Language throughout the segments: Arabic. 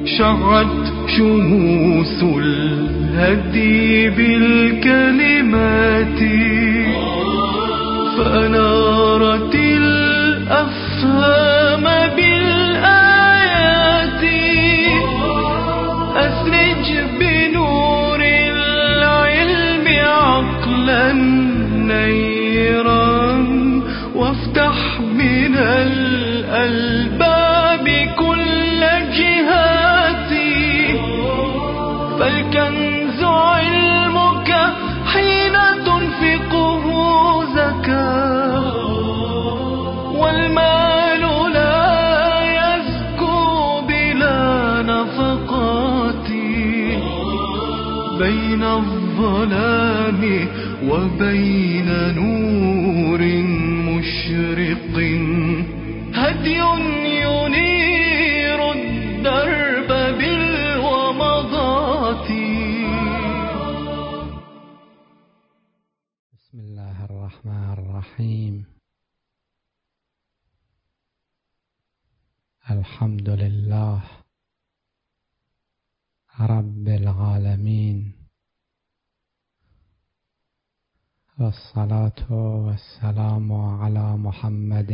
شعت شموس الهدي بالكلمات فأنارت الأفهام بالآيات. أسرج بنور العلم عقلا نيرا وافتح من الألباب كل جهاتي. فالكنز علمك حين تنفقه زكاة، والمال لا يزكو بلا نفقات. بين الظلام وبين نور مشرق هدي ينير الدرب بالومضات. بسم الله الرحمن الرحيم. الحمد لله رب العالمين، والصلاة والسلام على محمد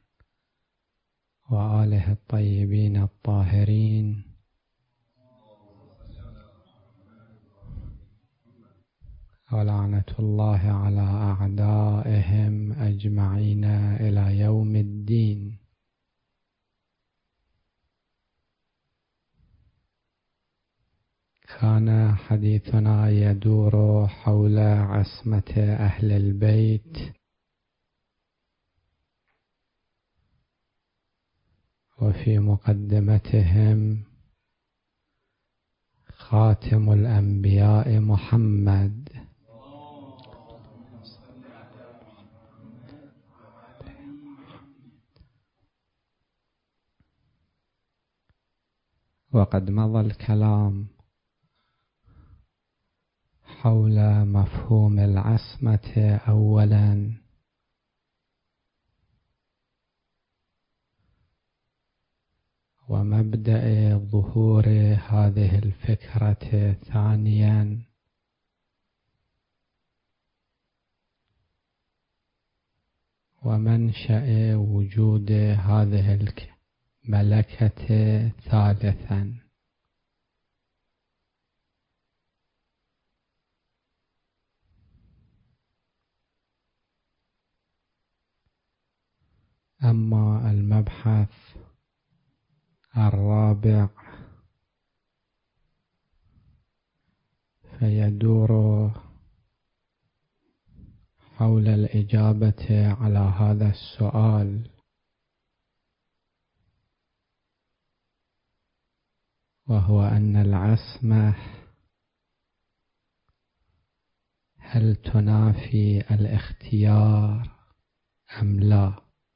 وآله الطيبين الطاهرين، ولعنة الله على أعدائهم أجمعين إلى يوم الدين. كان حديثنا يدور حول عصمة أهل البيت، وفي مقدمتهم خاتم الأنبياء محمد وقد مضى الكلام حول مفهوم العصمة أولا، ومبدأ ظهور هذه الفكرة ثانيا، ومنشأ وجود هذه الملكة ثالثا. أما المبحث الرابع فيدور حول الإجابة على هذا السؤال، وهو أن العصمة هل تنافي الاختيار أم لا؟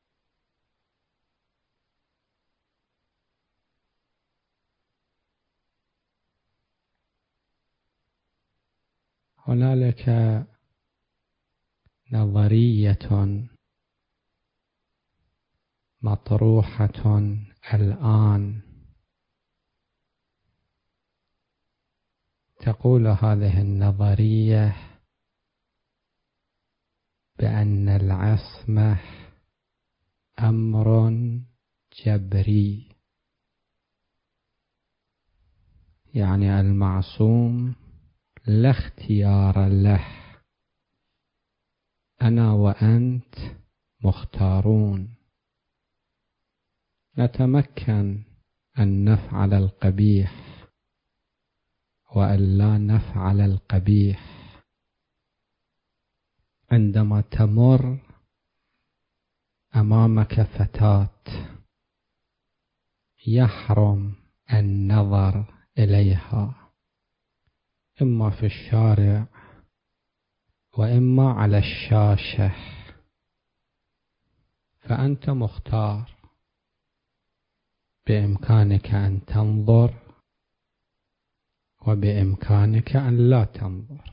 هنالك نظرية مطروحة الآن تقول هذه النظرية بأن العصمة أمر جبري، يعني المعصوم لا اختيار له، أنا وأنت مختارون، نتمكن أن نفعل القبيح وأن لا نفعل القبيح. عندما تمر أمامك فتاة يحرم النظر إليها، إما في الشارع وإما على الشاشة، فأنت مختار، بإمكانك أن تنظر وبإمكانك أن لا تنظر.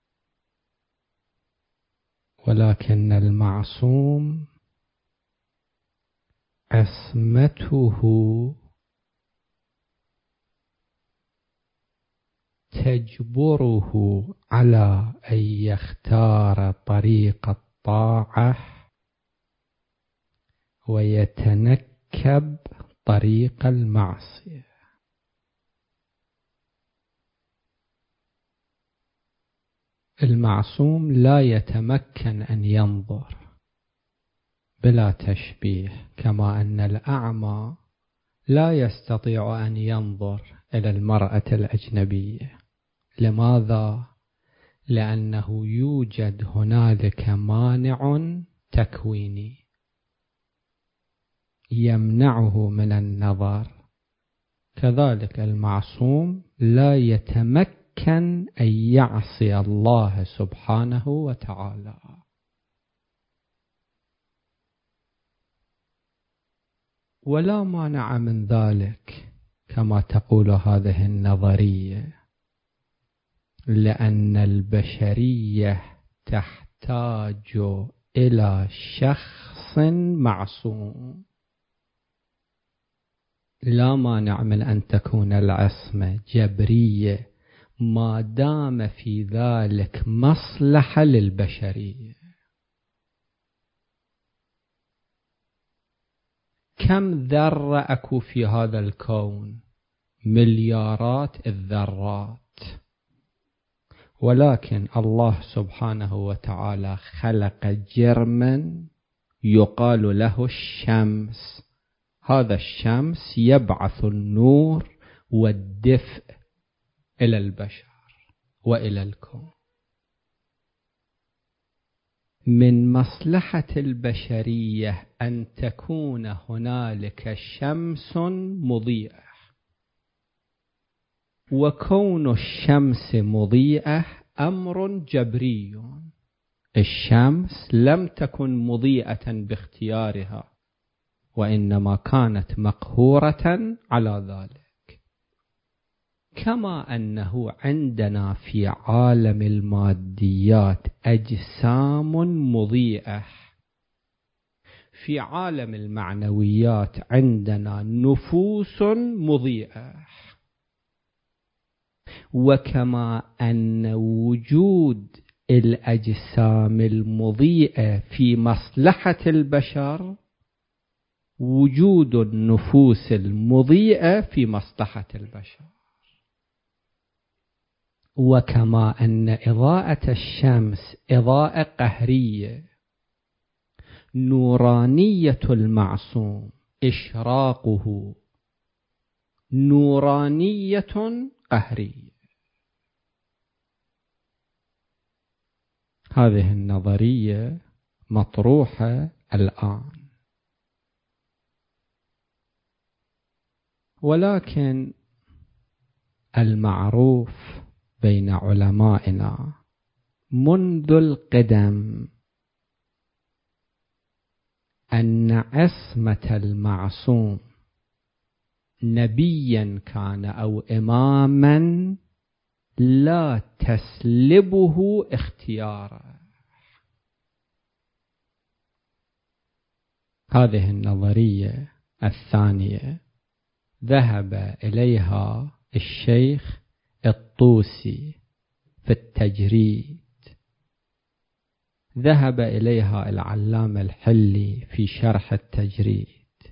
ولكن المعصوم عصمته تجبره على أن يختار طريق الطاعة ويتنكب طريق المعصية. المعصوم لا يتمكن أن ينظر بلا تشبيه، كما أن الأعمى لا يستطيع أن ينظر إلى المرأة الأجنبية. لماذا؟ لأنه يوجد هنالك مانع تكويني يمنعه من النظر. كذلك المعصوم لا يتمكن أن يعصي الله سبحانه وتعالى. ولا مانع من ذلك كما تقول هذه النظرية، لأن البشرية تحتاج إلى شخص معصوم. لا مانع من أن تكون العصمة جبرية ما دام في ذلك مصلحة للبشرية. كم ذرة أكو في هذا الكون؟ مليارات الذرات، ولكن الله سبحانه وتعالى خلق جرما يقال له الشمس. هذا الشمس يبعث النور والدفء إلى البشر وإلى الكون. من مصلحة البشرية أن تكون هنالك شمس مضيئة، وكون الشمس مضيئة أمر جبري. الشمس لم تكن مضيئة باختيارها، وإنما كانت مقهورة على ذلك. كما أنه عندنا في عالم الماديات أجسام مضيئة، في عالم المعنويات عندنا نفوس مضيئة. وكما أن وجود الأجسام المضيئة في مصلحة البشر، وجود النفوس المضيئة في مصلحة البشر. وكما أن إضاءة الشمس إضاءة قهرية، نورانية المعصوم إشراقه نورانية قهرية. هذه النظرية مطروحة الآن، ولكن المعروف بين علمائنا منذ القدم أن عصمة المعصوم نبيا كان أو إماما لا تسلبه اختياره. هذه النظرية الثانية ذهب إليها الشيخ الطوسي في التجريد، ذهب إليها العلامة الحلي في شرح التجريد،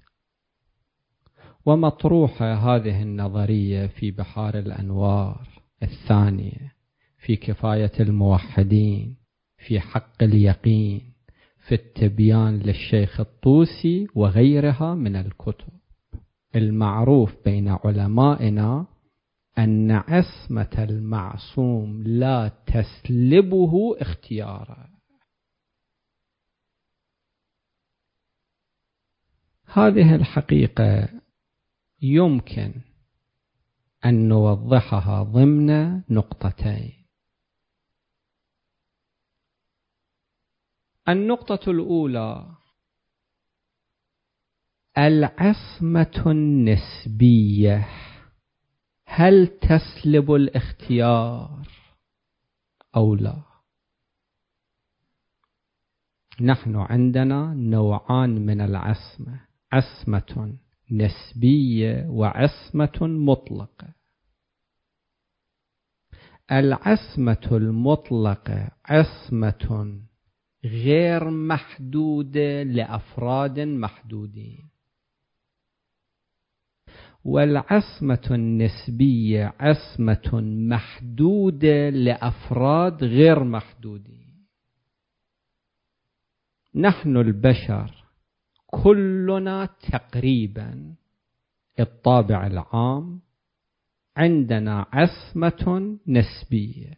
ومطروحة هذه النظرية في بحار الأنوار الثانية، في كفاية الموحدين، في حق اليقين، في التبيان للشيخ الطوسي وغيرها من الكتب. المعروف بين علمائنا أن عصمة المعصوم لا تسلبه اختياره. هذه الحقيقة يمكن أن نوضحها ضمن نقطتين. النقطة الأولى: العصمة النسبية هل تسلب الاختيار أو لا؟ نحن عندنا نوعان من العصمة: عصمة نسبية وعصمة مطلقة. العصمة المطلقة عصمة غير محدودة لأفراد محدودين، والعصمة النسبية عصمة محدودة لأفراد غير محدودين. نحن البشر كلنا تقريبا الطابع العام عندنا عصمة نسبية.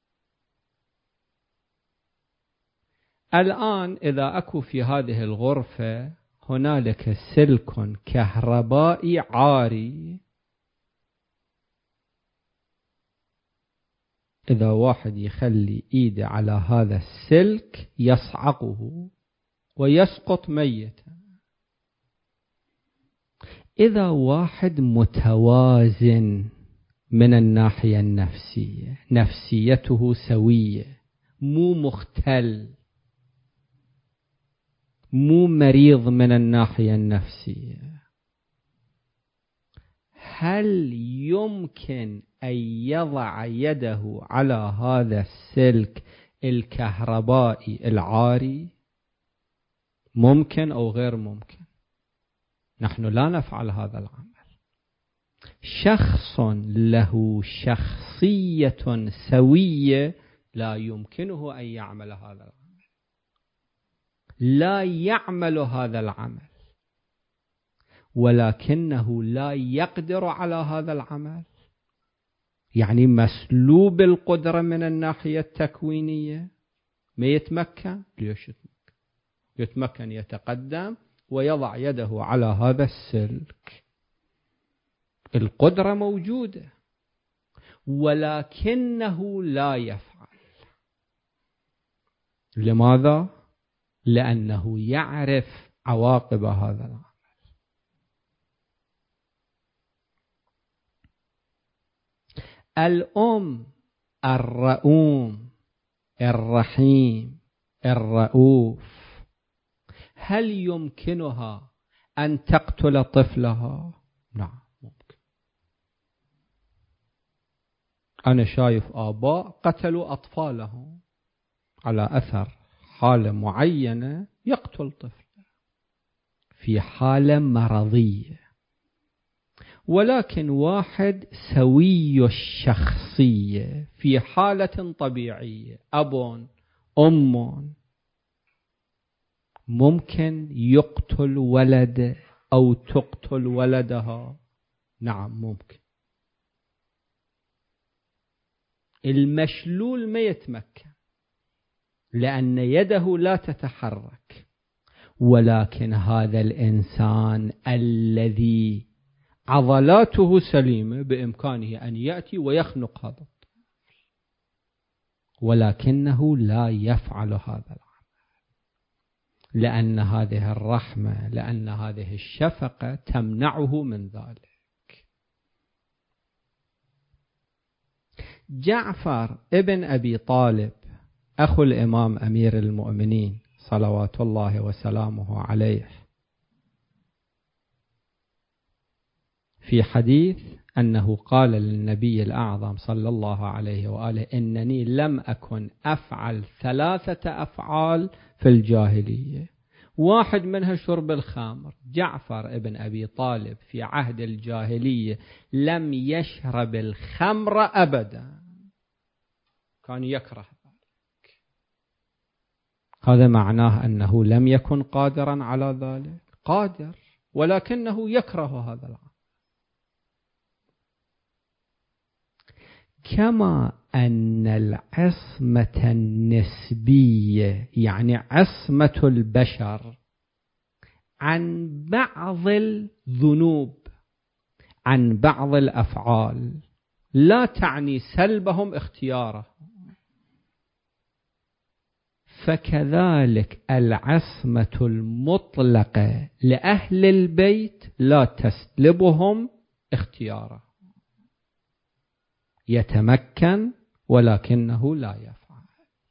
الآن إذا أكو في هذه الغرفة هنالك سلك كهربائي عاري، إذا واحد يخلي إيده على هذا السلك يصعقه ويسقط ميتا. إذا واحد متوازن من الناحية النفسية، نفسيته سوية، مو مختل، مو مريض من الناحية النفسية، هل يمكن أن يضع يده على هذا السلك الكهربائي العاري؟ ممكن أو غير ممكن؟ نحن لا نفعل هذا العمل. شخص له شخصية سوية لا يمكنه أن يعمل هذا العمل، لا يعمل هذا العمل، ولكنه لا يقدر على هذا العمل، يعني مسلوب القدرة من الناحية التكوينية، ما يتمكن. ليش يتمكن؟ يتقدم ويضع يده على هذا السلك، القدرة موجودة، ولكنه لا يفعل. لماذا؟ لأنه يعرف عواقب هذا العمل. الأم الرؤوم الرحيم الرؤوف، هل يمكنها أن تقتل طفلها؟ نعم ممكن. أنا شايف آباء قتلوا أطفالهم على أثر حالة معينة، يقتل طفله في حالة مرضية. ولكن واحد سوي الشخصية في حالة طبيعية، أب أم، ممكن يقتل ولد أو تقتل ولدها؟ نعم ممكن. المشلول ما يتمكن لأن يده لا تتحرك، ولكن هذا الإنسان الذي عضلاته سليمة بإمكانه أن يأتي ويخنق هذا الطفل، ولكنه لا يفعل هذا العمل، لأن هذه الرحمة، لأن هذه الشفقة تمنعه من ذلك. جعفر ابن أبي طالب أخو الإمام أمير المؤمنين صلوات الله وسلامه عليه، في حديث أنه قال للنبي الأعظم صلى الله عليه وآله: إنني لم أكن أفعل 3 أفعال في الجاهلية، واحد منها شرب الخمر. جعفر ابن أبي طالب في عهد الجاهلية لم يشرب الخمر أبدا، كان يكره ذلك. هذا معناه أنه لم يكن قادرا على ذلك، قادر، ولكنه يكره هذا العمل. كما أن العصمة النسبية، يعني عصمة البشر عن بعض الذنوب، عن بعض الأفعال، لا تعني سلبهم اختياره، فكذلك العصمة المطلقة لأهل البيت لا تسلبهم اختياره، يتمكن ولكنه لا يفعل.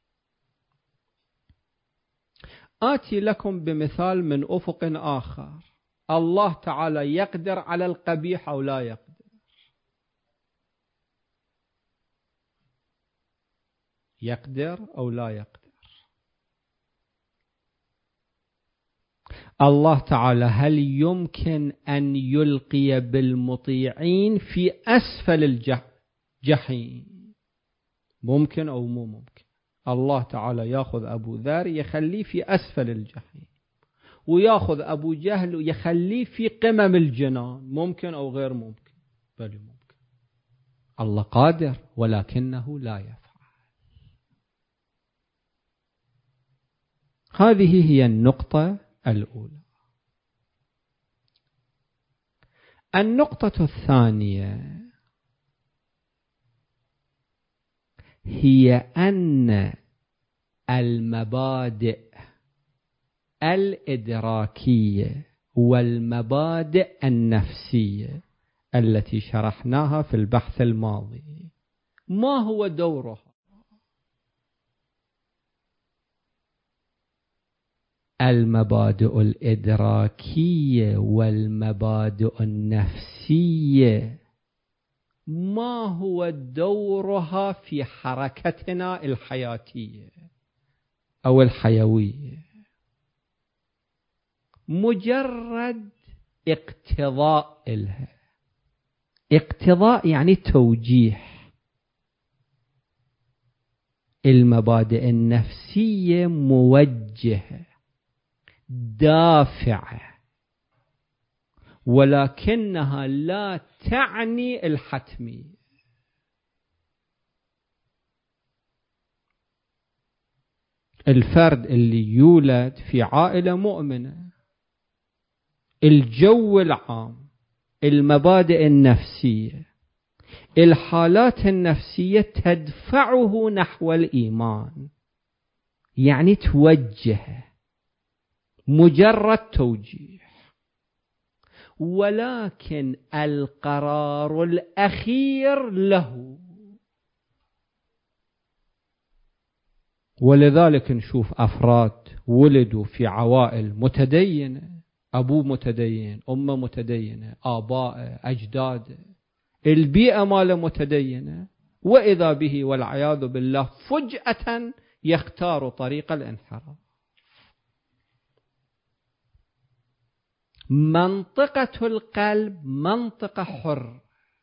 آتي لكم بمثال من أفق آخر. الله تعالى يقدر على القبيح أو لا يقدر؟ يقدر أو لا يقدر. الله تعالى هل يمكن أن يلقي بالمطيعين في أسفل الجحيم؟ ممكن أو مو ممكن؟ الله تعالى يأخذ أبو ذر يخليه في أسفل الجحيم، ويأخذ أبو جهل يخليه في قمم الجنان. ممكن أو غير ممكن؟ بل ممكن. الله قادر ولكنه لا يفعل. هذه هي النقطة الأولى. النقطة الثانية هي أن المبادئ الإدراكية والمبادئ النفسية التي شرحناها في البحث الماضي، ما هو دورها؟ المبادئ الإدراكية والمبادئ النفسية ما هو دورها في حركتنا الحياتية أو الحيوية؟ مجرد اقتضاء لها. اقتضاء يعني توجيه. المبادئ النفسية موجهة دافعة، ولكنها لا تعني الحتمية. الفرد اللي يولد في عائلة مؤمنة، الجو العام، المبادئ النفسية، الحالات النفسية تدفعه نحو الإيمان، يعني توجهه، مجرد توجيه. ولكن القرار الأخير له. ولذلك نشوف أفراد ولدوا في عوائل متدينة، أبوه متدين، أمه متدينة، آباء، أجداد، البيئة ماله متدينة، وإذا به والعياذ بالله فجأة يختار طريق الانحراف. منطقة القلب منطقة حر،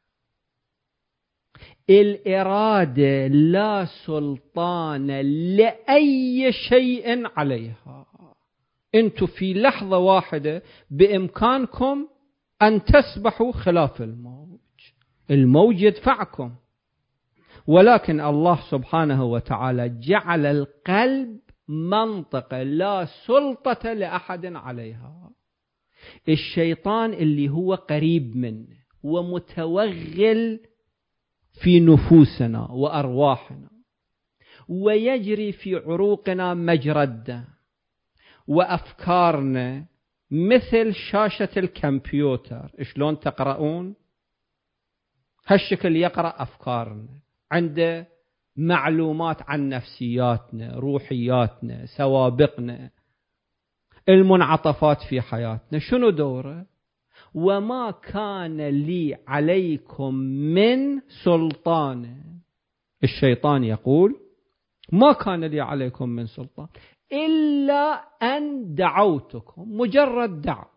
الإرادة لا سلطان لأي شيء عليها. أنتم في لحظة واحدة بإمكانكم أن تسبحوا خلاف الموج، الموج يدفعكم، ولكن الله سبحانه وتعالى جعل القلب منطقة لا سلطة لأحد عليها. الشيطان اللي هو قريب منه ومتوغل في نفوسنا وأرواحنا، ويجري في عروقنا مجرى الدم، وأفكارنا مثل شاشة الكمبيوتر. شلون تقرؤون؟ هالشكل يقرأ أفكارنا، عنده معلومات عن نفسياتنا، روحياتنا، سوابقنا، المنعطفات في حياتنا. شنو دوره؟ وما كان لي عليكم من سلطان. الشيطان يقول ما كان لي عليكم من سلطان إلا أن دعوتكم، مجرد دعوة.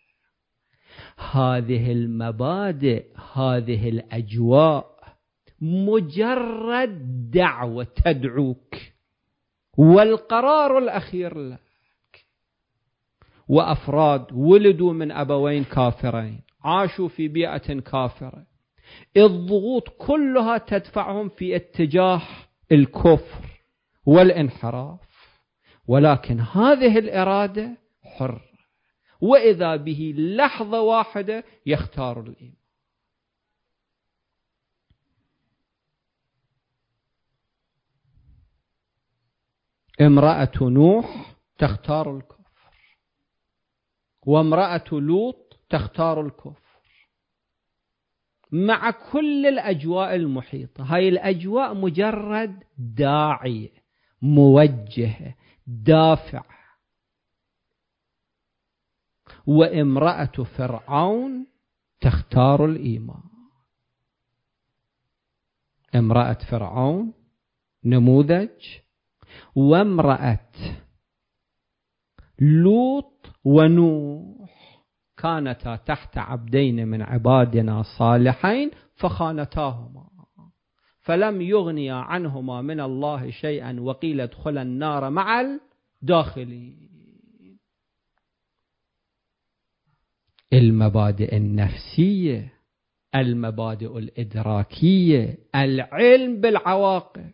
هذه المبادئ، هذه الأجواء، مجرد دعوة تدعوك، والقرار الأخير لك. وأفراد ولدوا من أبوين كافرين، عاشوا في بيئة كافرة، الضغوط كلها تدفعهم في اتجاه الكفر والانحراف، ولكن هذه الإرادة حرة، وإذا به لحظة واحدة يختار الإيمان. امرأة نوح تختار الكفر، وامرأة لوط تختار الكفر، مع كل الأجواء المحيطة. هاي الأجواء مجرد داعية، موجهة، دافع. وامرأة فرعون تختار الإيمان. امرأة فرعون نموذج. وامرأة لوط ونوح كانتا تحت عبدين من عبادنا صالحين فخانتاهما فلم يغنيا عنهما من الله شيئا وقيل ادخلا النار مع الداخلين. المبادئ النفسية، المبادئ الإدراكية، العلم بالعواقب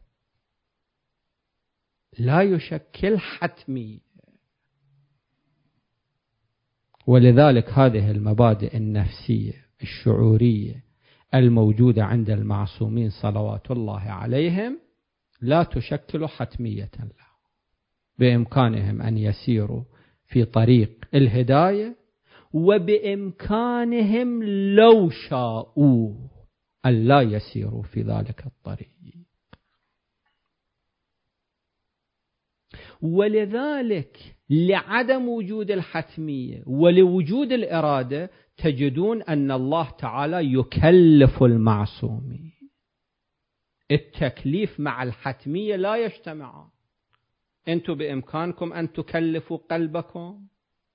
لا يشكل حتمية. ولذلك هذه المبادئ النفسية الشعورية الموجودة عند المعصومين صلوات الله عليهم لا تشكل حتمية له. بإمكانهم أن يسيروا في طريق الهداية، وبإمكانهم لو شاءوا أن لا يسيروا في ذلك الطريق. ولذلك لعدم وجود الحتمية ولوجود الإرادة تجدون أن الله تعالى يكلف المعصومين. التكليف مع الحتمية لا يجتمعان. أنتم بإمكانكم أن تكلفوا قلبكم.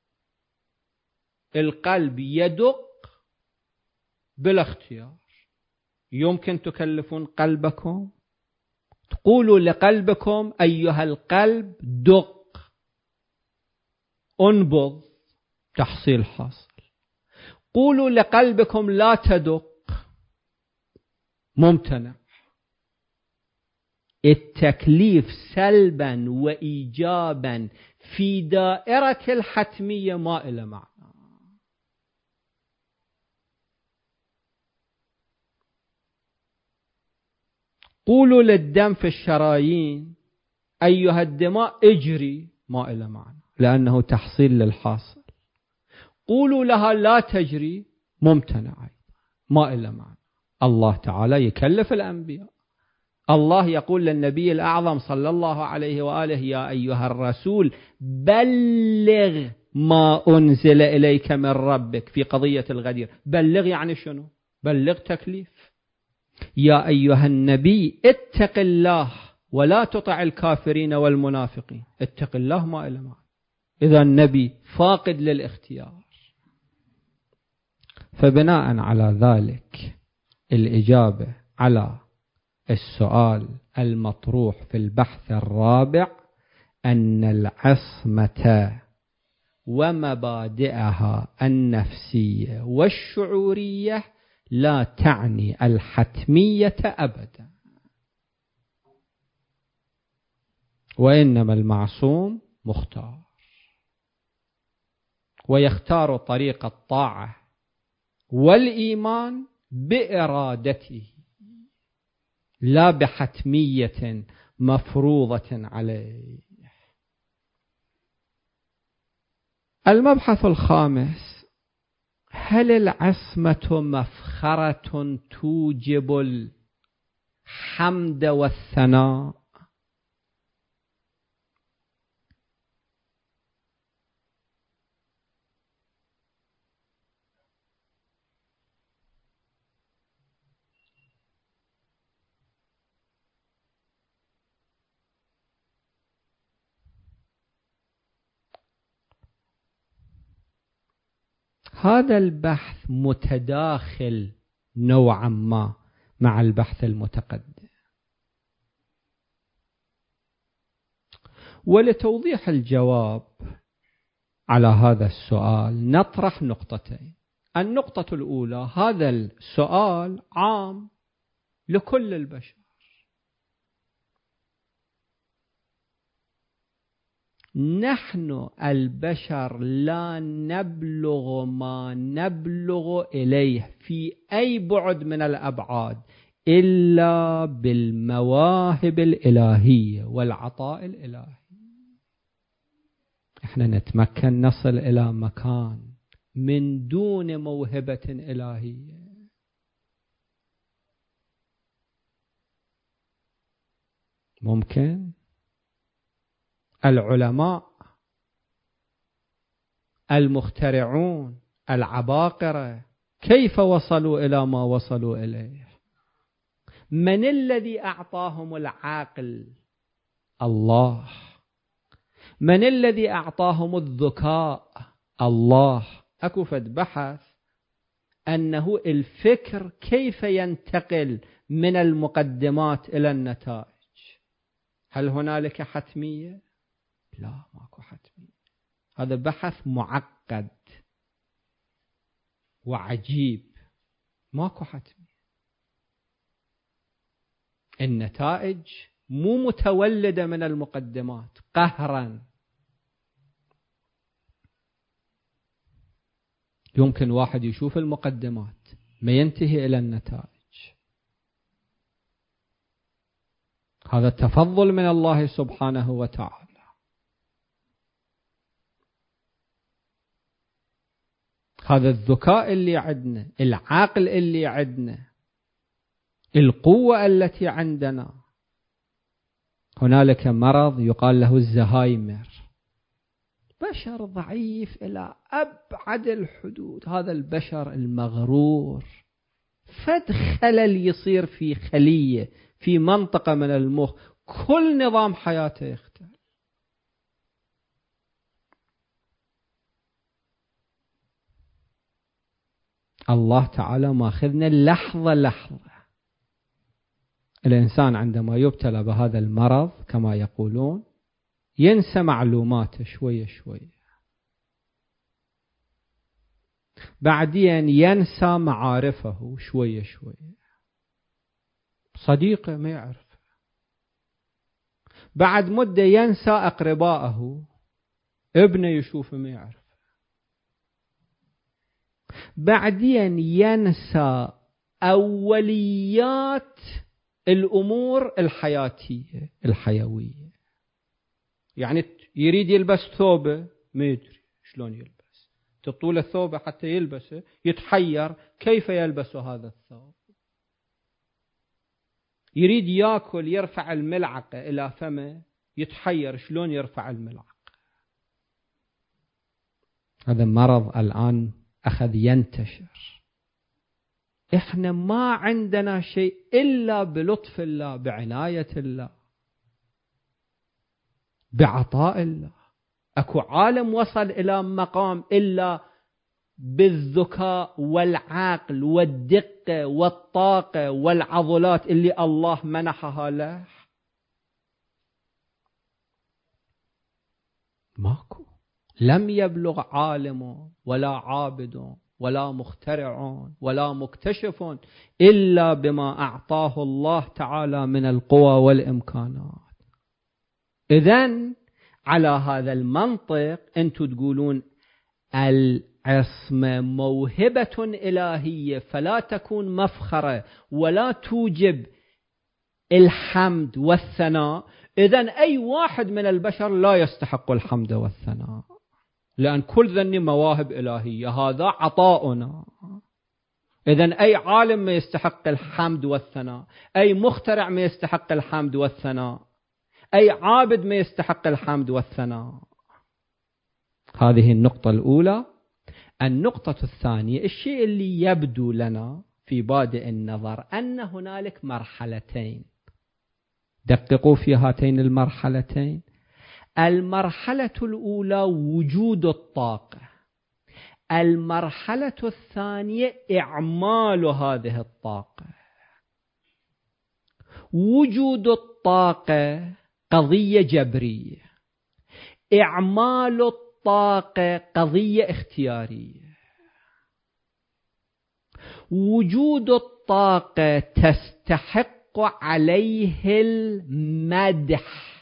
القلب يدق بلا اختيار. يمكن تكلفون قلبكم؟ تقولوا لقلبكم أيها القلب دق، انبض، تحصيل حاصل. قولوا لقلبكم لا تدق، ممتنع. التكليف سلبا وإيجابا في دائرة الحتمية ما إلى معنى. قولوا للدم في الشرايين أيها الدماء اجري، ما إلى معنى لأنه تحصيل للحاصل. قولوا لها لا تجري، ممتنع، ما إلى معنى. الله تعالى يكلف الأنبياء. الله يقول للنبي الأعظم صلى الله عليه وآله يا أيها الرسول بلغ ما أنزل إليك من ربك في قضية الغدير. بلغ يعني شنو؟ بلغ تكليف. يا أيها النبي اتق الله ولا تطع الكافرين والمنافقين. اتق الله ما إلى معنى. إذا النبي فاقد للاختيار. فبناء على ذلك الإجابة على السؤال المطروح في البحث الرابع أن العصمة ومبادئها النفسية والشعورية لا تعني الحتمية أبدا، وإنما المعصوم مختار، ويختار طريق الطاعة والإيمان بإرادته لا بحتمية مفروضة عليه. المبحث الخامس: هل العصمة مفخرة توجب الحمد والثناء؟ هذا البحث متداخل نوعا ما مع البحث المتقدم. ولتوضيح الجواب على هذا السؤال نطرح نقطتين. النقطة الأولى: هذا السؤال عام لكل البشر. نحن البشر لا نبلغ ما نبلغ إليه في أي بعد من الأبعاد إلا بالمواهب الإلهية والعطاء الإلهي. احنا نتمكن نصل إلى مكان من دون موهبة إلهية؟ ممكن؟ العلماء المخترعون العباقرة كيف وصلوا إلى ما وصلوا إليه؟ من الذي أعطاهم العقل؟ الله. من الذي أعطاهم الذكاء؟ الله. أكو فد بحث أنه الفكر كيف ينتقل من المقدمات إلى النتائج. هل هنالك حتمية؟ لا، ماكو حتمية. هذا بحث معقد وعجيب، ماكو حتمية. النتائج مو متولدة من المقدمات قهرا. يمكن واحد يشوف المقدمات ما ينتهي إلى النتائج. هذا التفضل من الله سبحانه وتعالى. هذا الذكاء اللي عندنا، العقل اللي عندنا، القوة التي عندنا. هنالك مرض يقال له الزهايمر، بشر ضعيف إلى أبعد الحدود. هذا البشر المغرور فد خلل يصير في خلية في منطقة من المخ، كل نظام حياته يختل. الله تعالى ماخذنا لحظة لحظة. الإنسان عندما يبتلى بهذا المرض كما يقولون ينسى معلوماته شوية شوية، بعدين ينسى معارفه شوية شوية. صديقه ما يعرف، بعد مدة ينسى أقربائه، ابنه يشوفه ما يعرف، بعدين ينسى أوليات الأمور الحياتية الحيوية. يعني يريد يلبس ثوبه ما يدري شلون يلبس، تطول الثوب حتى يلبسه يتحير كيف يلبس هذا الثوب. يريد يأكل يرفع الملعقة إلى فمه يتحير شلون يرفع الملعقة. هذا مرض الآن أخذ ينتشر. إحنا ما عندنا شيء إلا بلطف الله، بعناية الله، بعطاء الله. أكو عالم وصل إلى مقام إلا بالذكاء والعقل والدقة والطاقة والعضلات اللي الله منحها له؟ ماكو. لم يبلغ عالم ولا عابد ولا مخترع ولا مكتشف إلا بما أعطاه الله تعالى من القوى والإمكانات. إذن على هذا المنطق أنتم تقولون العصمة موهبة إلهية فلا تكون مفخرة ولا توجب الحمد والثناء. إذن أي واحد من البشر لا يستحق الحمد والثناء، لأن كل ذني مواهب إلهية، هذا عطاؤنا. إذن أي عالم ما يستحق الحمد والثناء، أي مخترع ما يستحق الحمد والثناء، أي عابد ما يستحق الحمد والثناء. هذه النقطة الأولى. النقطة الثانية، الشيء اللي يبدو لنا في بادئ النظر أن هنالك مرحلتين. دققوا في هاتين المرحلتين. المرحلة الأولى وجود الطاقة، المرحلة الثانية إعمال هذه الطاقة. وجود الطاقة قضية جبرية، إعمال الطاقة قضية اختيارية. وجود الطاقة تستحق عليه المدح،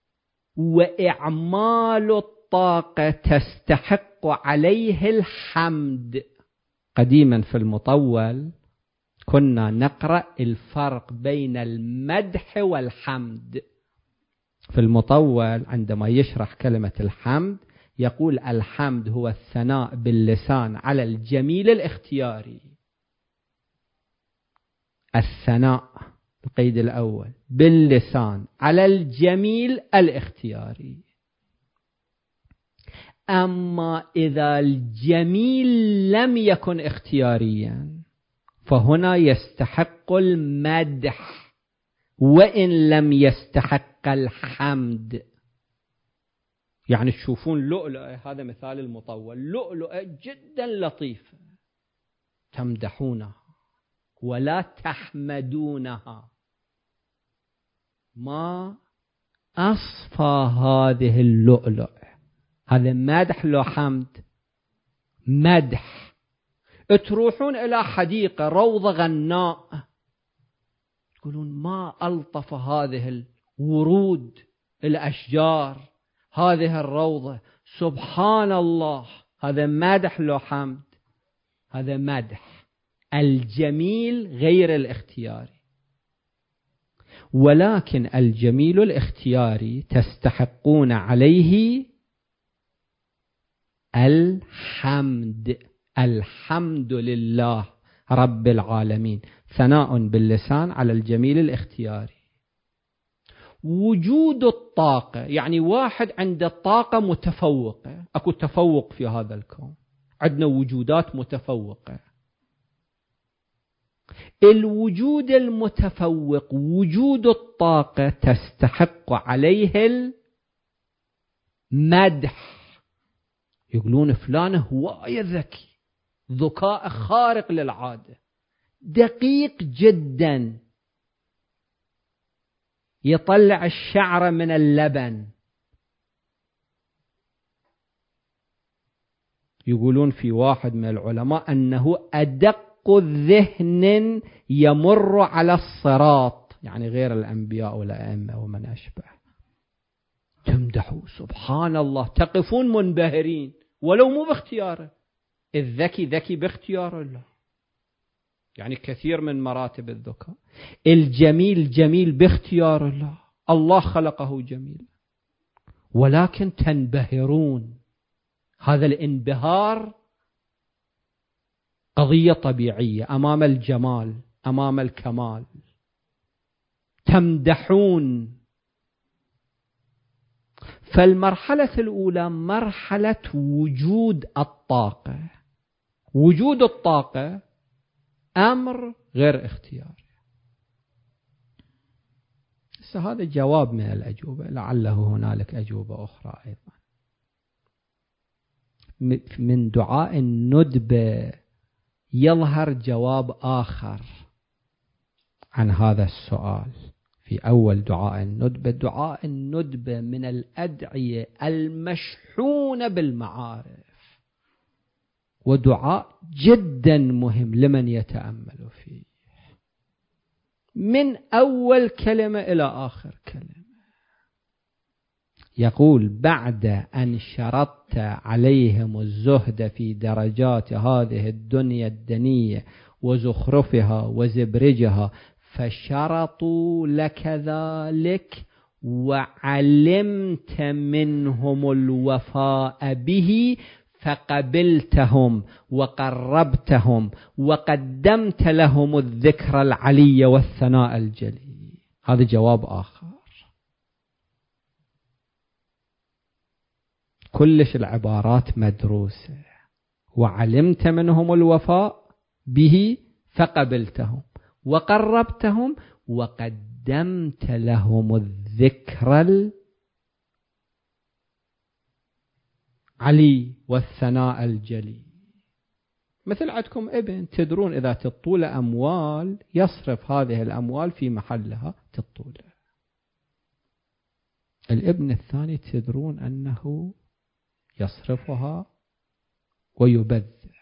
وإعمال الطاقة تستحق عليه الحمد. قديما في المطول كنا نقرأ الفرق بين المدح والحمد. في المطول عندما يشرح كلمة الحمد يقول الحمد هو الثناء باللسان على الجميل الاختياري. الثناء القيد الأول باللسان على الجميل الاختياري. أما إذا الجميل لم يكن اختياريا فهنا يستحق المدح وإن لم يستحق الحمد. يعني تشوفون لؤلؤة، هذا مثال المطول، لؤلؤة جدا لطيفة تمدحونها ولا تحمدونها. ما أصفى هذه اللؤلؤ، هذا مدح لو حمد؟ مدح. تروحون إلى حديقة روضة غناء، تقولون ما ألطف هذه الورود، الأشجار، هذه الروضة، سبحان الله. هذا مدح لو حمد؟ هذا مدح. الجميل غير الاختياري. ولكن الجميل الاختياري تستحقون عليه الحمد. الحمد لله رب العالمين، ثناء باللسان على الجميل الاختياري. وجود الطاقة، يعني واحد عنده طاقة متفوقة، أكو تفوق في هذا الكون، عندنا وجودات متفوقة. الوجود المتفوق، وجود الطاقة، تستحق عليه المدح. يقولون فلان هواية ذكي، ذكاء خارق للعادة، دقيق جدا، يطلع الشعر من اللبن. يقولون في واحد من العلماء أنه أدق ذهن يمر على الصراط، يعني غير الأنبياء والأئمة ومن أشبه. تمدحوا سبحان الله، تقفون منبهرين ولو مو باختياره. الذكي ذكي باختيار الله، يعني كثير من مراتب الذكاء. الجميل جميل باختيار الله، الله خلقه جميل، ولكن تنبهرون. هذا الانبهار قضية طبيعية أمام الجمال، أمام الكمال، تمدحون. فالمرحلة الأولى مرحلة وجود الطاقة. وجود الطاقة أمر غير اختياري. هذا جواب من الأجوبة، لعله هنالك أجوبة أخرى أيضا. من دعاء الندبة يظهر جواب آخر عن هذا السؤال. في أول دعاء الندبة، دعاء الندبة من الأدعية المشحونة بالمعارف، ودعاء جدا مهم لمن يتأمل فيه، من أول كلمة إلى آخر كلمة. يقول: بعد أن شرطت عليهم الزهد في درجات هذه الدنيا الدنية وزخرفها وزبرجها، فشرطوا لك ذلك، وعلمت منهم الوفاء به، فقبلتهم وقربتهم وقدمت لهم الذكر العلي والثناء الجلي. هذا جواب آخر. كلش العبارات مدروسة. وعلمت منهم الوفاء به فقبلتهم وقربتهم وقدمت لهم الذكر العلي والثناء الجلي. مثل عندكم ابن، تدرون إذا تطول أموال يصرف هذه الأموال في محلها تطوله. الابن الثاني تدرون أنه يصرفها ويبذر،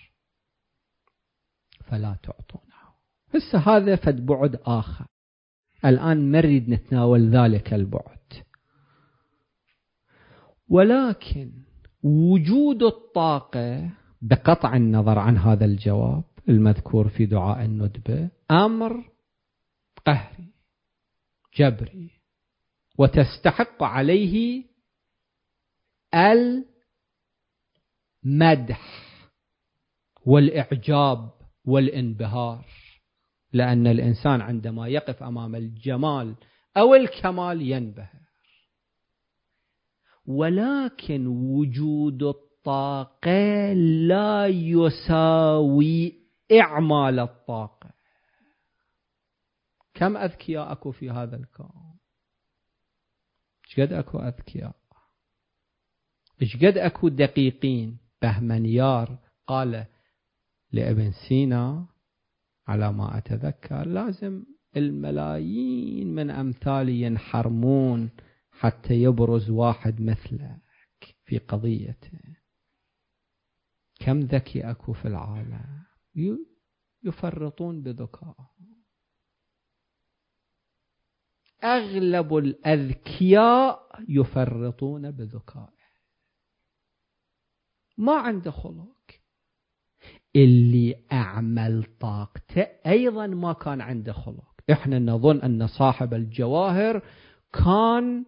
فلا تعطونه. بس هذا فد بعد آخر، الآن نريد نتناول ذلك البعد. ولكن وجود الطاقة بقطع النظر عن هذا الجواب المذكور في دعاء الندبة أمر قهري جبري، وتستحق عليه المدح والإعجاب والانبهار، لأن الإنسان عندما يقف أمام الجمال أو الكمال ينبهر. ولكن وجود الطاقة لا يساوي إعمال الطاقة. كم أذكياء أكو في هذا الكون؟ إيش قد أكو أذكياء؟ إيش قد أكو دقيقين؟ بهمنيار قال لابن سينا على ما أتذكر لازم الملايين من أمثالي ينحرمون حتى يبرز واحد مثلك في قضيته. كم ذكي أكو في العالم يفرطون بذكائهم. أغلب الأذكياء يفرطون بذكائهم، ما عنده خلق. اللي أعمل طاقته أيضا ما كان عنده خلق. إحنا نظن أن صاحب الجواهر كان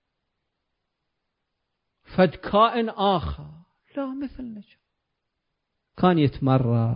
فد كائن آخر، لا، مثلنا كان يتمرد،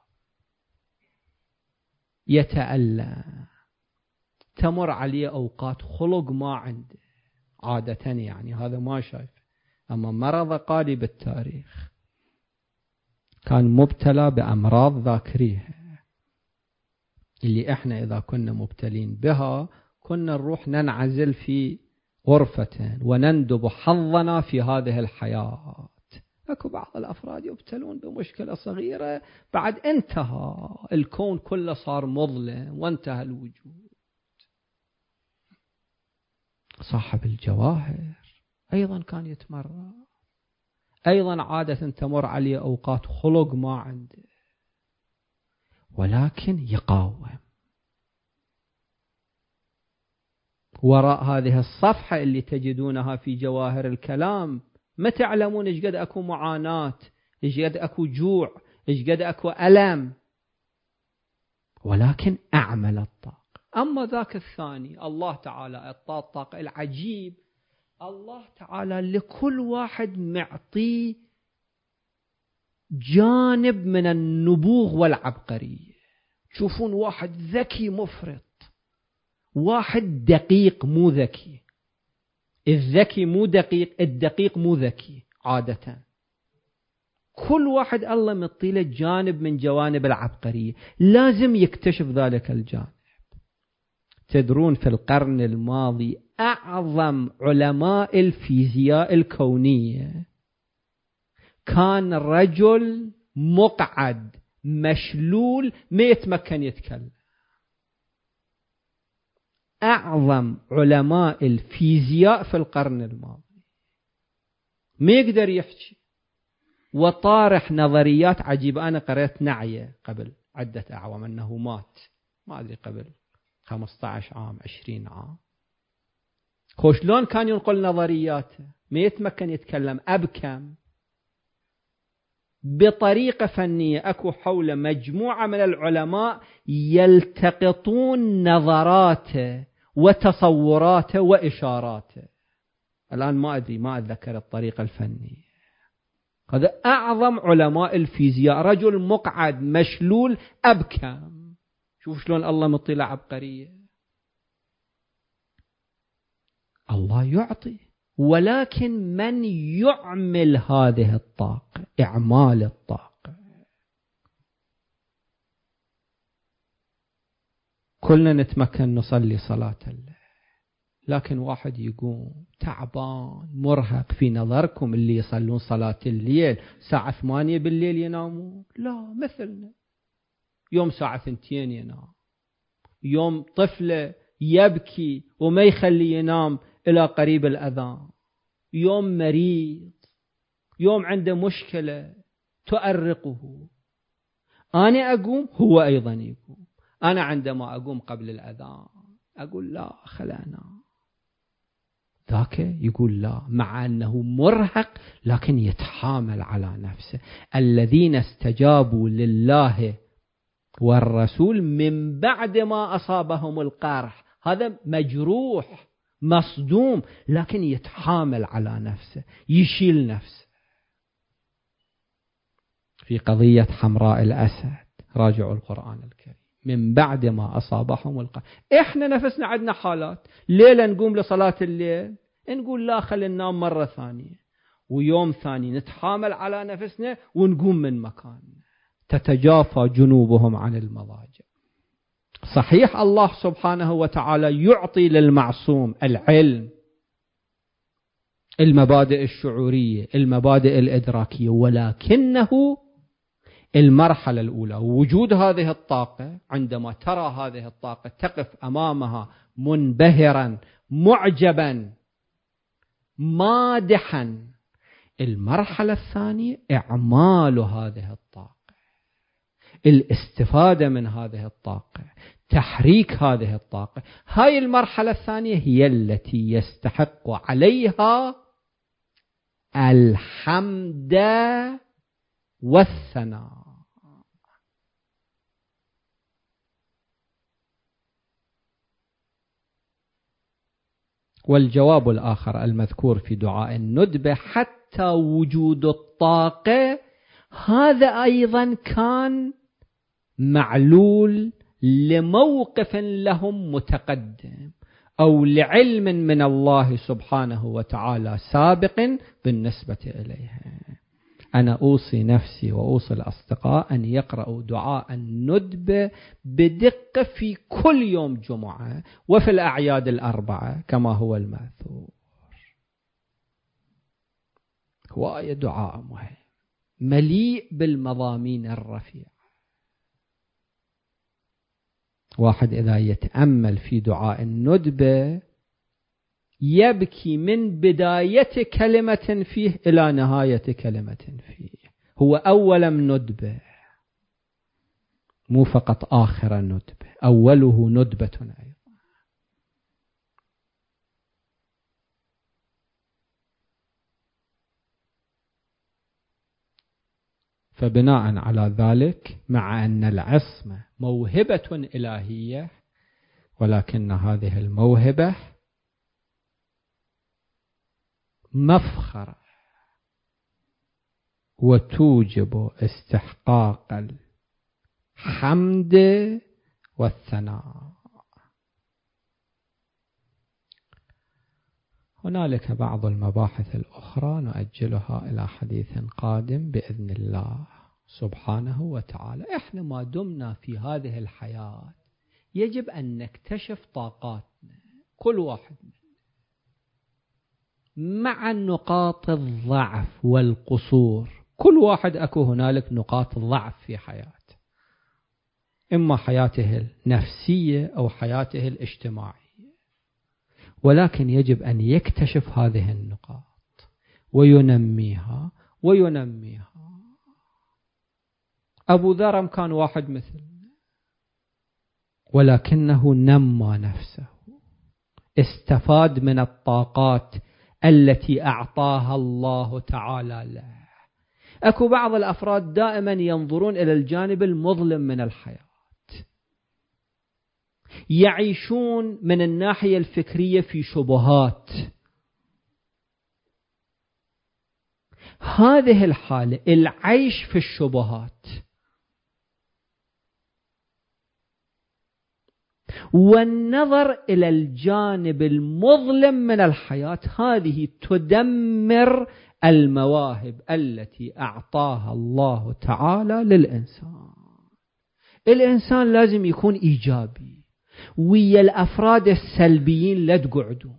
يتألم، تمر عليه أوقات خلق ما عنده عادة، يعني هذا ما شايف، أما مرض قالي بالتاريخ كان مبتلى بأمراض ذاكرية اللي إحنا إذا كنا مبتلين بها كنا نروح ننعزل في غرفة ونندب حظنا في هذه الحياة. أكو بعض الأفراد يبتلون بمشكلة صغيرة بعد انتهى الكون كله صار مظلم وانتهى الوجود. صاحب الجواهر أيضا كان يتمرد، أيضا عادة تمر عليه أوقات خلق ما عنده، ولكن يقاوم. وراء هذه الصفحة اللي تجدونها في جواهر الكلام ما تعلمون إيش قد أكو معاناة، إيش قد أكو جوع، إيش قد أكو ألم، ولكن أعمل الطاقة. أما ذاك الثاني الله تعالى أعطاه الطاقة العجيب. الله تعالى لكل واحد معطيه جانب من النبوغ والعبقرية. تشوفون واحد ذكي مفرط، واحد دقيق مو ذكي. الذكي مو دقيق، الدقيق مو ذكي عادة. كل واحد الله مطيله جانب من جوانب العبقرية، لازم يكتشف ذلك الجانب. تدرون في القرن الماضي أعظم علماء الفيزياء الكونية كان رجل مقعد مشلول ما يتمكن يتكلم. أعظم علماء الفيزياء في القرن الماضي ما يقدر يحكي، وطارح نظريات عجيبة. أنا قرأت نعية قبل عدة أعوام أنه مات، ما أدري قبل 15 عام 20 عام. خوش لون كان ينقل نظرياته ما يتمكن يتكلم أبكم بطريقة فنية. أكو حول مجموعة من العلماء يلتقطون نظراته وتصوراته وإشاراته. الآن ما أدري، ما أتذكر الطريقة الفنية. هذا أعظم علماء الفيزياء، رجل مقعد مشلول أبكم. شوف شلون الله مطلع عبقرية. الله يعطي، ولكن من يعمل هذه الطاقة، إعمال الطاقة. كلنا نتمكن نصلي صلاة الليل، لكن واحد يقوم تعبان مرهق. في نظركم اللي يصلون صلاة الليل ساعة 8 بالليل ينامون؟ لا، مثلنا يوم ساعة 2 ينام، يوم طفله يبكي وما يخلي ينام إلى قريب الأذان، يوم مريض، يوم عنده مشكلة تؤرقه. أنا أقوم، هو أيضا يقوم. أنا عندما أقوم قبل الأذان أقول لا خلنا، ذاك يقول لا، مع أنه مرهق لكن يتحامل على نفسه. الذين استجابوا لله والرسول من بعد ما أصابهم القرح، هذا مجروح مصدوم لكن يتحامل على نفسه، يشيل نفسه. في قضية حمراء الأسد راجعوا القرآن الكريم، من بعد ما أصابهم القرح. إحنا نفسنا عندنا حالات، ليلة نقوم لصلاة الليل نقول لا خلينا ننام مرة ثانية، ويوم ثاني نتحامل على نفسنا ونقوم من مكاننا. تتجافى جنوبهم عن المضاجع. صحيح الله سبحانه وتعالى يعطي للمعصوم العلم، المبادئ الشعورية، المبادئ الإدراكية، ولكنه المرحلة الأولى وجود هذه الطاقة، عندما ترى هذه الطاقة تقف أمامها منبهرا معجبا مادحا. المرحلة الثانية إعمال هذه الطاقة، الاستفادة من هذه الطاقة، تحريك هذه الطاقة. هاي المرحلة الثانية هي التي يستحق عليها الحمد والثناء. والجواب الآخر المذكور في دعاء الندبة حتى وجود الطاقة هذا أيضا كان معلول لموقف لهم متقدم أو لعلم من الله سبحانه وتعالى سابق بالنسبة إليها. أنا أوصي نفسي وأوصي الأصدقاء أن يقرأوا دعاء الندبة بدقة في كل يوم جمعة وفي الأعياد الأربعة كما هو المأثور. هو دعاء مهم مليء بالمضامين الرفيعة. واحد إذا يتأمل في دعاء الندبة يبكي من بداية كلمة فيه إلى نهاية كلمة فيه. هو أول ندبة، مو فقط آخر ندبة، أوله ندبة أيضا. فبناء على ذلك، مع أن العصمة موهبة إلهية، ولكن هذه الموهبة مفخرة وتوجب استحقاق الحمد والثناء. هنالك بعض المباحث الأخرى نؤجلها إلى حديث قادم بإذن الله سبحانه وتعالى. إحنا ما دمنا في هذه الحياة يجب أن نكتشف طاقاتنا كل واحد مع نقاط الضعف والقصور. كل واحد أكو هنالك نقاط ضعف في حياته، إما حياته النفسية أو حياته الاجتماعية، ولكن يجب أن يكتشف هذه النقاط وينميها وينميها. أبو ذر كان واحد مثل، ولكنه نمى نفسه، استفاد من الطاقات التي أعطاها الله تعالى له. أكو بعض الأفراد دائما ينظرون إلى الجانب المظلم من الحياة، يعيشون من الناحية الفكرية في شبهات. هذه الحالة، العيش في الشبهات والنظر إلى الجانب المظلم من الحياة، هذه تدمر المواهب التي أعطاها الله تعالى للإنسان. الإنسان لازم يكون إيجابي، ويا الأفراد السلبيين لا تقعدون.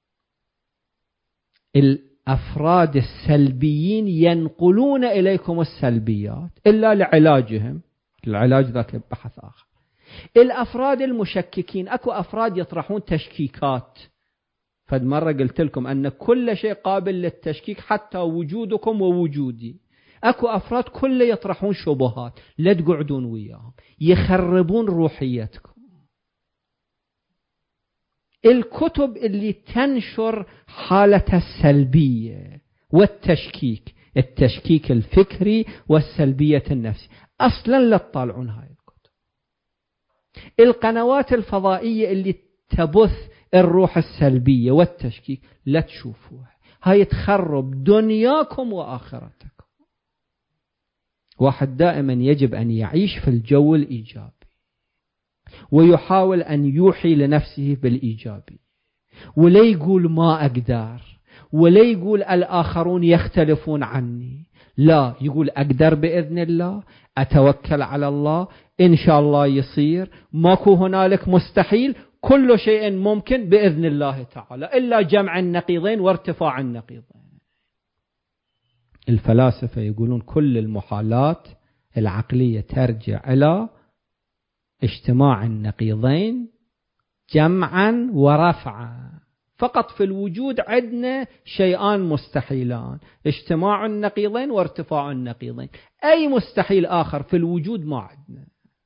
الأفراد السلبيين ينقلون إليكم السلبيات إلا لعلاجهم، العلاج ذاك بحث آخر. الأفراد المشككين، أكو أفراد يطرحون تشكيكات. فد مرة قلت لكم أن كل شيء قابل للتشكيك حتى وجودكم ووجودي. أكو أفراد كل يطرحون شبهات، لا تقعدون وياهم، يخربون روحيتكم. الكتب اللي تنشر حالة السلبية والتشكيك، التشكيك الفكري والسلبية النفسية، أصلا لا تطالعون هاي الكتب. القنوات الفضائية اللي تبث الروح السلبية والتشكيك لا تشوفوها، هاي تخرب دنياكم وآخرتكم. واحد دائما يجب أن يعيش في الجو الإيجابي، ويحاول أن يوحي لنفسه بالإيجابي، ولا يقول ما أقدر، ولا يقول الآخرون يختلفون عني. لا، يقول أقدر بإذن الله، أتوكل على الله، إن شاء الله يصير، ماكو هنالك مستحيل، كل شيء ممكن بإذن الله تعالى، إلا جمع النقيضين وارتفاع النقيضين. الفلاسفة يقولون كل المحالات العقلية ترجع إلى اجتماع النقيضين جمعا ورفعا. فقط في الوجود عندنا شيئان مستحيلان، اجتماع النقيضين وارتفاع النقيضين، أي مستحيل آخر في الوجود ما عندنا.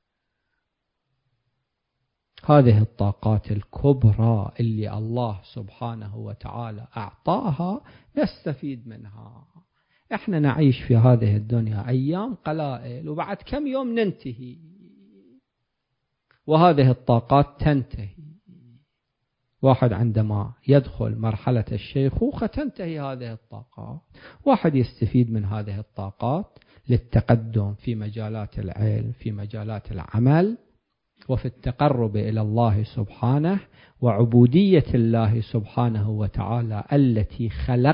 هذه الطاقات الكبرى اللي الله سبحانه وتعالى أعطاها نستفيد منها. احنا نعيش في هذه الدنيا أيام قلائل، وبعد كم يوم ننتهي، وهذه الطاقات تنتهي. واحد عندما يدخل مرحلة الشيخوخة تنتهي هذه الطاقات، واحد يستفيد من هذه الطاقات للتقدم في مجالات العلم، في مجالات العمل، وفي التقرب إلى الله سبحانه وعبودية الله سبحانه وتعالى التي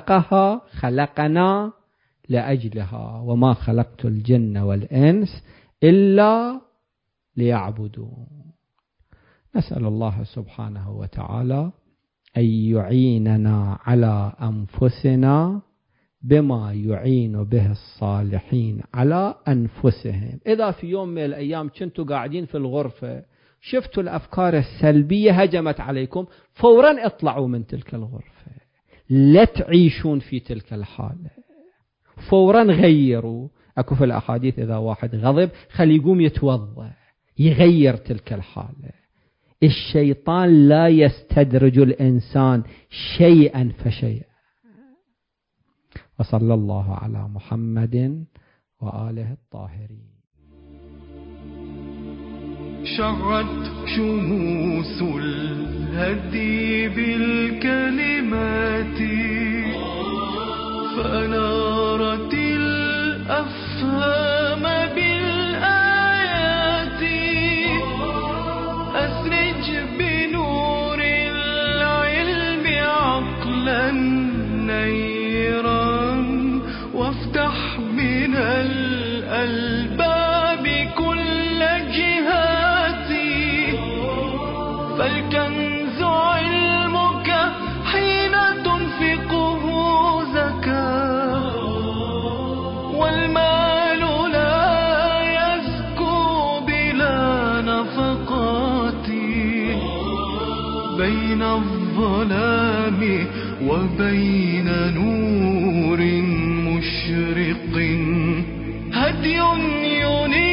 خلقنا لأجلها، وما خلقت الجن والإنس إلا ليعبدون. نسأل الله سبحانه وتعالى أن يعيننا على أنفسنا بما يعين به الصالحين على أنفسهم. إذا في يوم من الأيام كنتوا قاعدين في الغرفة شفتوا الأفكار السلبية هجمت عليكم، فورا اطلعوا من تلك الغرفة، لا تعيشون في تلك الحالة، فورا غيروا. أكو في الأحاديث إذا واحد غضب خلي يقوم يتوضأ يغير تلك الحالة. الشيطان لا يستدرج الإنسان شيئا فشيئا. وصلى الله على محمد وآله الطاهرين. شعت شموس الهدي بالكلمات، فأنارت الأفهام بالآيات. أسرج بنور العلم عقلا نيرا، وافتح من الألباب كل جهاتي. فالكنز علمك حين تنفقه زكاة، والمال لا يزكو بلا نفقات. بين الظلام وبين نور مشرق هدي ينير